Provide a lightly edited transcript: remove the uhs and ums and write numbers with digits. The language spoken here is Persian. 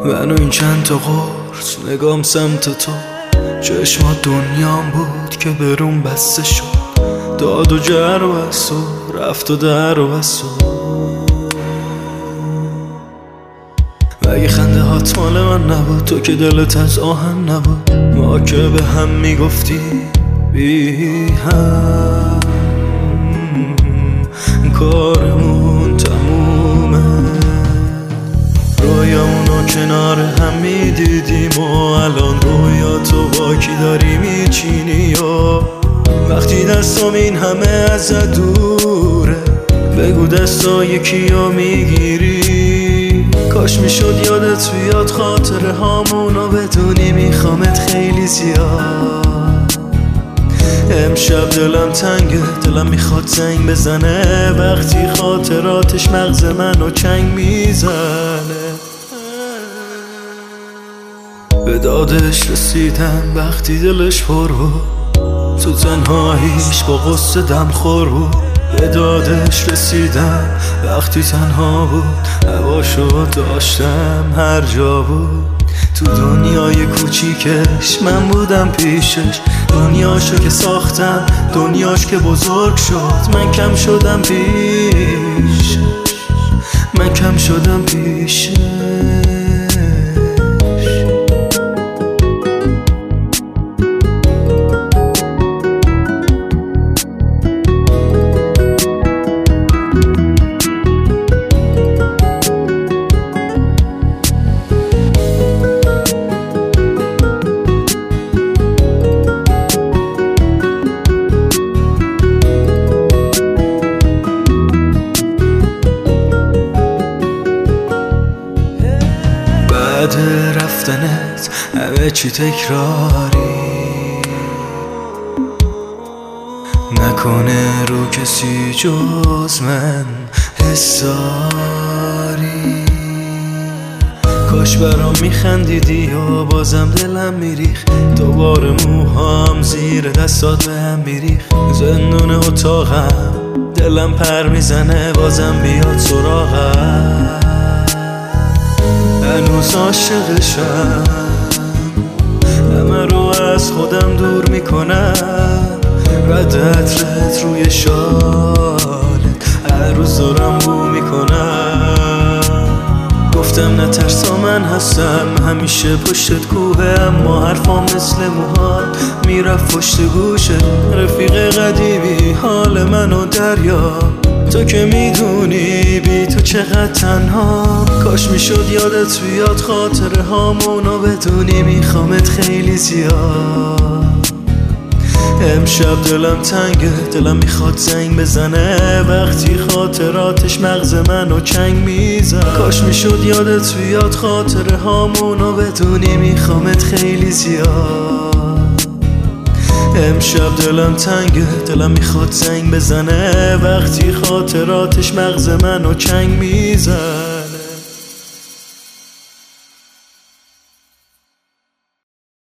منو این چند تا قرص نگام سمت تو، چشمات دنیام بود که برون بسته شد، داد و جر و بس و رفت و در و بس و مگه خنده هات مال من نبود؟ تو که دلت از آهن نبود، ما که به هم میگفتی بی هم کارمون تمومه، رویامونو کنار هم میدیدیم و الان رویاتو با کی داری میچینی و وقتی دستام این همه ازت دوره بگو دستای کیو میگیری، کاش میشد یادت بیاد خاطره هامونو بدونی میخوامت خیلی زیاد. امشب دلم تنگه، دلم میخواد زنگ بزنه وقتی خاطراتش مغز منو چنگ میزنه. به دادش رسیدم وقتی دلش پر بود، تو تنهاییش با غصه دم خور بود. به دادش رسیدم وقتی تنها بود، هواشو داشتم هر جا بود. تو دنیای کوچیکش من بودم پیشش، دنیاشو که ساختم دنیاش که بزرگ شد. من کم شدم پیشش، من کم شدم پیشش. بعد رفتنت همه چی تکراری، نکنه رو کسی جز من حساری. کاش برام میخندیدی و بازم دلم میریخ، دوباره موهام زیر دستات به هم میریخ. زندون اتاقم دلم پر میزنه بازم بیاد سراغم، هنوز عاشقشم، همه رو از خودم دور میکنم. رد عطرت روی شالت هر روز دارم بو میکنم. گفتم نترسا من هستم همیشه پشتت کوه، اما حرفام مثل موهات میرفت پشت گوشه. رفیق قدیمی حال منو دریا، تو که میدونی بی تو چقدر تنها. کاش میشد یادت بیاد خاطره هامونو بدونی میخوامت خیلی زیاد. امشب دلم تنگه، دلم میخواد زنگ بزنه وقتی خاطراتش مغز منو چنگ میزن. کاش میشد یادت بیاد خاطره هامونو بدونی میخوامت خیلی زیاد. امشب دلم تنگه، دلم میخواد زنگ بزنه وقتی خاطراتش مغز منو چنگ میزن.